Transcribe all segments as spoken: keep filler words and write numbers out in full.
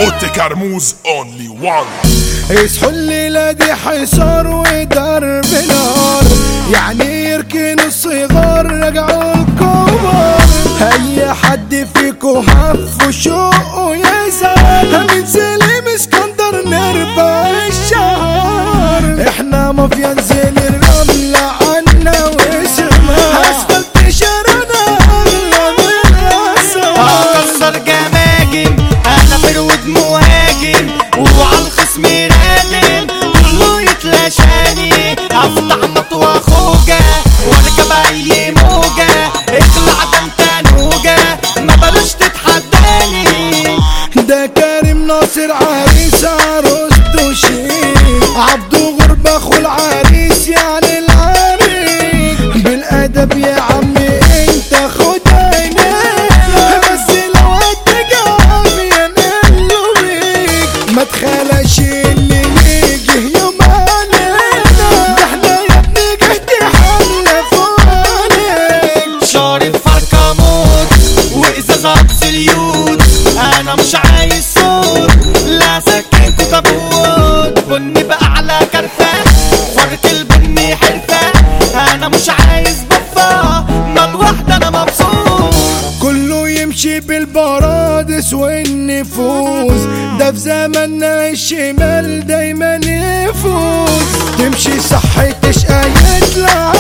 اوتي كرموز اونلي وان. يصحوا الليلة دي حصار وضرب نار، يعني يركنوا الصغار رجعوا الكبار. اي حد فيكو هف وشوقه يزعل من سليم اسكندر نرفع الشهر. احنا مافيا نزل الرملة عنا واسمها اسفلت شارعنا اغلى من الاسعار. اكسر جماجم انا فرود مهاجم وعالخصم رانم كله يتلاشاني. افتح مطوى خوجة واركب اي موجة اطلع ده انت نوجة ما بلاش تتحداني. ده كريم ناصر عريس عروسته شيك، عبده غرب اخو العريس يعني العريس. بالادب يا عمي انت خد عينينا، بس لو هتجعب ينقلوا بيك ما تخلاش اللي يجي يوم علينا. ده احنا يا ابني جهد حلفوا عليك. شارب فركة موت وازازات سليوت انا مش عايز صوت لا سكنكو تابوت. بني بأعلى كرفة فرق البني حرفة انا مش عايز بفة ما الوحدة انا مبسوط. كله يمشي بالبرادس والنفوس، ده في زمننا الشمال دايما يفوز. تمشي صح تشقى يطلع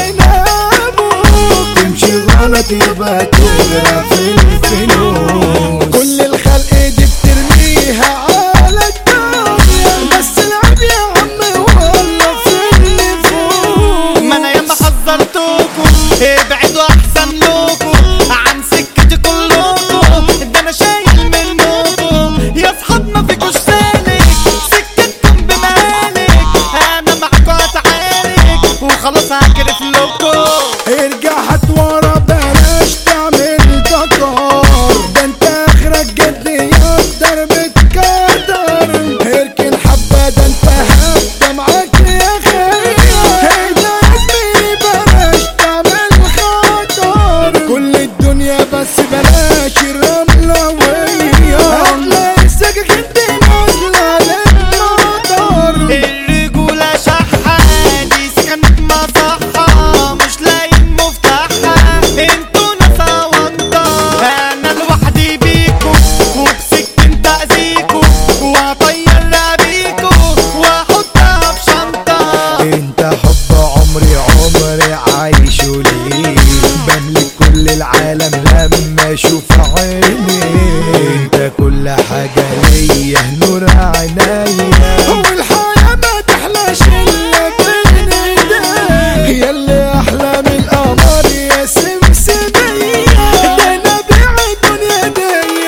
ابوك، تمشي غلط يبقى تغرق في الفلوس. كل الخلق دي بترميها على الدنيا، بس العب يا عم والله في النفوس. ما انا ياما حذرتكم ابعدوا احسن لكم عن سكتي كلكم، ده انا شايل منكم يا اصحاب ما فيكوش سالك سكتكم بمالك. انا معاكوا هتعارك وخلاص هكرف لكم. ارجع هات ورا بلاش تعمل دكار، ده انت اخرك جد يقدر بتكدر. اركن حبة ده انت هبة معاك يا خير، هيدا اسمي بلاش تعمل خطر. كل الدنيا بس بلاش الرملة وهي هتلاقي السكك انت نازلة للمطر. الرجولة شحة دي سكنت مصحة مش لاقيين مفتاحها انتوا ناس وضة. انا لوحدي بيكو وبسكن تأذيكو وهطير رقبيكو واحطها في شنطة. انت حب عمري عمري عايشه ليه، بملك كل العالم لما اشوف عيني. انت كل حاجة ليا نور عينيا، والحياة ما تحلاش الا بين ايديك. ياللي احلى من القمر يا سمسمية، ده انا بيع الدنيا دي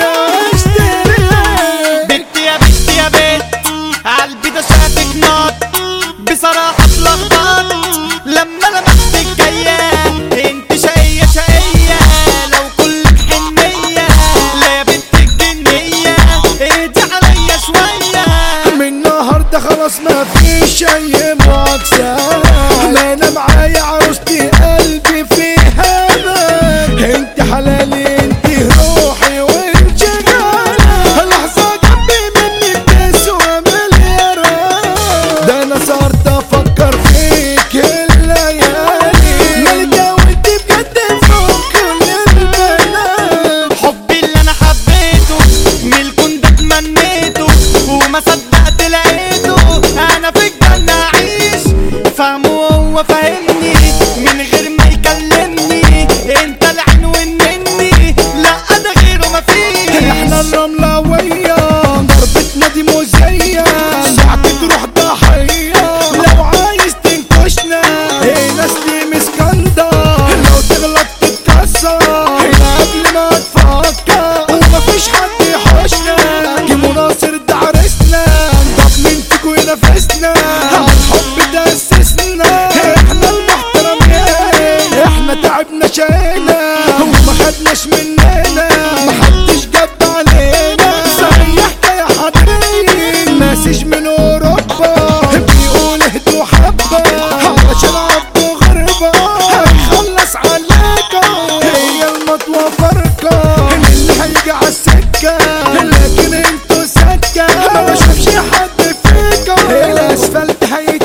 اشتريها. بنت يا بنت يا بنت قلبي ده شافك نار بصراحة اتلخبط لما لمحتك جاية. انت شقية شقية لو كلك حنية لا يا بنت الجنية اهدي عليا شوية. من النهاردة خلاص ما فيش اي معاكسة، ما انا معايا عروستي قلبي فيها بال. انت حلالي انت روحي وانت غالي، لحظة جنبي منك تسوى مليارات. ده انا صرت افكر فيك الليالي، ملكة وانت بجد فوق كل البنات. حبي اللي انا حبيته ملكن ده اتمنيته وما صدقت لقيته. انا في الجنة اعيش فاهمه وهو فاهمني من غير ما يكلمني. انت العين والنني لا ده غيره مفيش. احنا الرملوية ضربتنا دي مزية، ساعة تروح ضحية لو عايز تنكشنا. هنا سليم اسكندر لو تغلط تتكسر، هنا قبل ما تفكر ومفيش حد يحوشنا. كيمو ناصر ده عرسنا، طب مين فيكو ينافسنا؟ عالحب ده اسسنا، احنا المحترمين احنا تعبنا شقينا وما خدناش مننا، محدش جاب علينا زي حكاية حاضرين. مسج من اوروبا بيقول اهدوا حبة علشان عبدو غربة هيخلص عليكم. هي المطوة فرقة اللي هيجي عالسكة لكن انتوا سكة. سكة ما بشوفش حد فيكم الاسفلت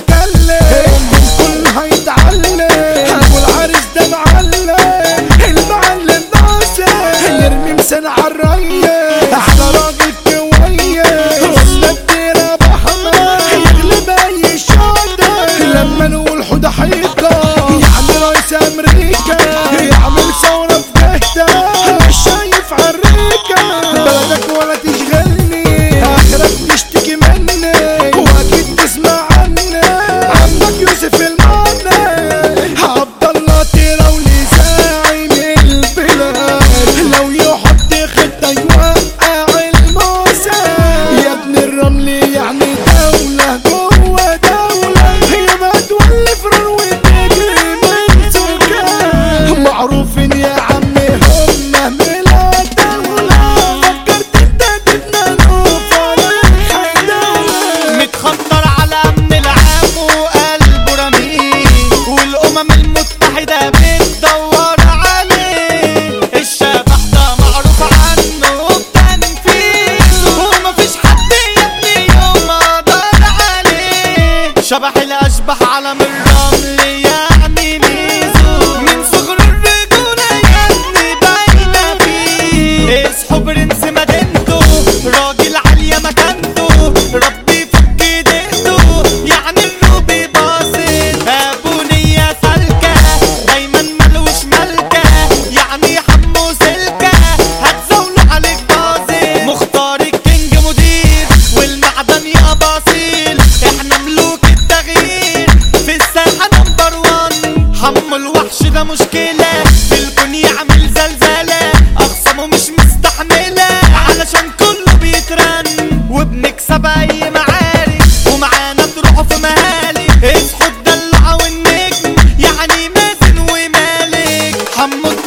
هيتكلم الكل هيتعلم ابو العريس ده معلم المعلم ناصر يرمي مسان عالرية احلى راجل كويس ولا الديرة بحمة يغلب اي شاطر لما نقول حوده حيطة يعمل رئيس امريكا يعمل ثورة في جهده مش شايف عريكة بلدك ولا تشغلني اخرك تشتكي مني واكيد تسمع عني عمك يوسف المعنى عبد الله تراولي زعيم البلاد لو يحط خطة يوقع الموسى يا ابن الرمل يعني دولة جوه دولة هي ما تولي فرن وتجري من سكان معروفين يا عمي هم مهملة دولة فكرت انت تتنانوا فرح دولة متخطر على امن العام وقلبه رميق والامم المتحدة بتدور عليه الشبح ده معروف عنه بتنفيذه ومفيش حد يا ابني يوم قدر عليه شبح الاشبح علم الرمل يعني ميزو من صغر الرجولة يا ابني باينة فيه اصحوا برنس مدينته راجل عالية مكانته ربي فك ايديته يعني الروبي باصل ابو نية سالكة دايما ملوش ملكة يعني حمو سلكة هتزولوا عليك باصل مختار الكينج مدير والمعدن يا باصيل احنا ملوك التغيير في الساحة نمبر وان حمو الوحش ده مشكلة في الكون يعمل زلزالة اخصامه مش مستحملة علشان كله بيترن وبنكسب اي معارك ومعانا تروحوا في مهالك اصحوا الدلع والنجم يعني مازن ومالك حمو